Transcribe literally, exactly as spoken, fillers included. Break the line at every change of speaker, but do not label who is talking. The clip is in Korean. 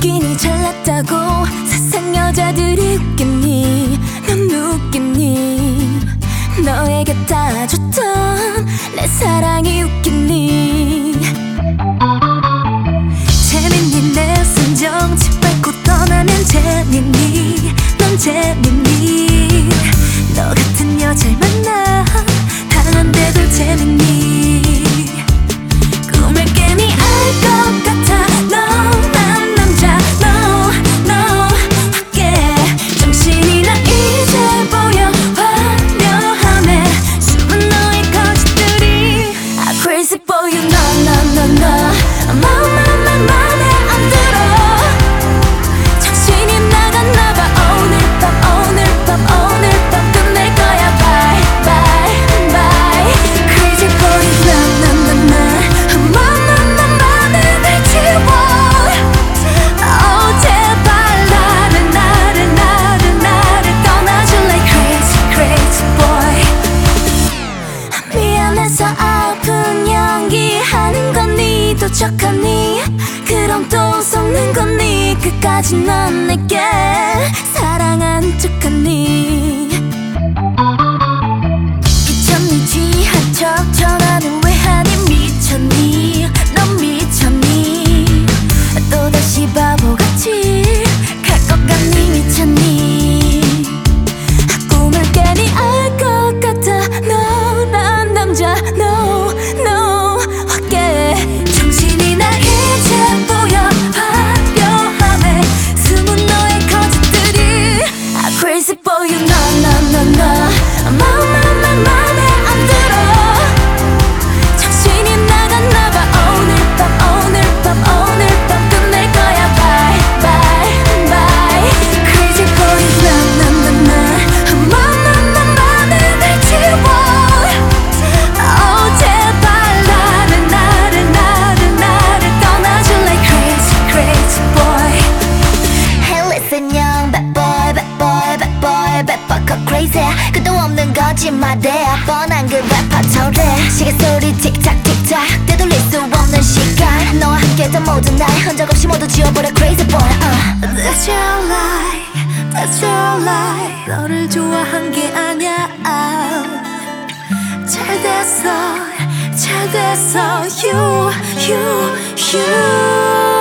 웃기니 잘났다고 세상 여자들이 웃겠니? 넌 웃겠니? 너에게 다 줬던 내 사랑이 웃겠니? 재밌니? 내 순정 짓밟고 떠나면 재밌니? 넌 재밌니? 너 같은 여자를 만나 당한데도 재밌니? 꿈을 깨니 알 것 같아. No, 난 남자 No, no 밖에 정신이 나 이제 보여. 화려함에 숨은 너의 거짓들이 I'm crazy for you No, no, no, no 마음 맘 맘에 안 들어. 정신이 나갔나봐. 오늘 밤 오늘 밤 오늘 밤 끝낼 거야. Bye, bye, bye Crazy for you No, no, no, no 마음 맘 맘에 날 지워. Oh 제발 나를 나를 나를 나를 떠나줄래. Crazy, crazy boy. 미안해서 아픈 연기하는 건 니도 척하니? 그럼 또 속는 건 니? 끝까지 넌 내게 사랑한 척하니? 미쳤니? 취한 척 전화는 왜 하니? 미쳤니? 넌 미쳤니? 또다시 바보같이 갈 것 같니? 미쳤니? 꿈을 깨니 알 것 같아. No, 난 남자 No, no 확게 정신이 나 이제 보여. 화려함에 숨은 너의 거짓들이 I'm crazy for you No, no, no, no 마음 맘 맘에 안 들어. 정신이 나갔나봐. 오늘 밤 오늘 밤 오늘 밤 끝낼 거야. Bye, bye, bye Crazy for you No, no, no, no 마음 맘 맘에 날 지워. Oh 제발 나를 나를 나를 나를 떠나줄래. Crazy, crazy boy. Hey listen young bad boy bad boy bad boy bad boy go crazy. 끝도 없는 거짓말에 뻔한 그 래퍼 터래. 시계소리 틱탁 틱탁 되돌릴 수 없는 시간. 너와 함께했던 모든 날 흔적 없이 모두 지워버려 Crazy boy. uh. That's your lie That's your lie 너를 좋아한 게 아냐. 잘 됐어 잘 됐어 You, you, you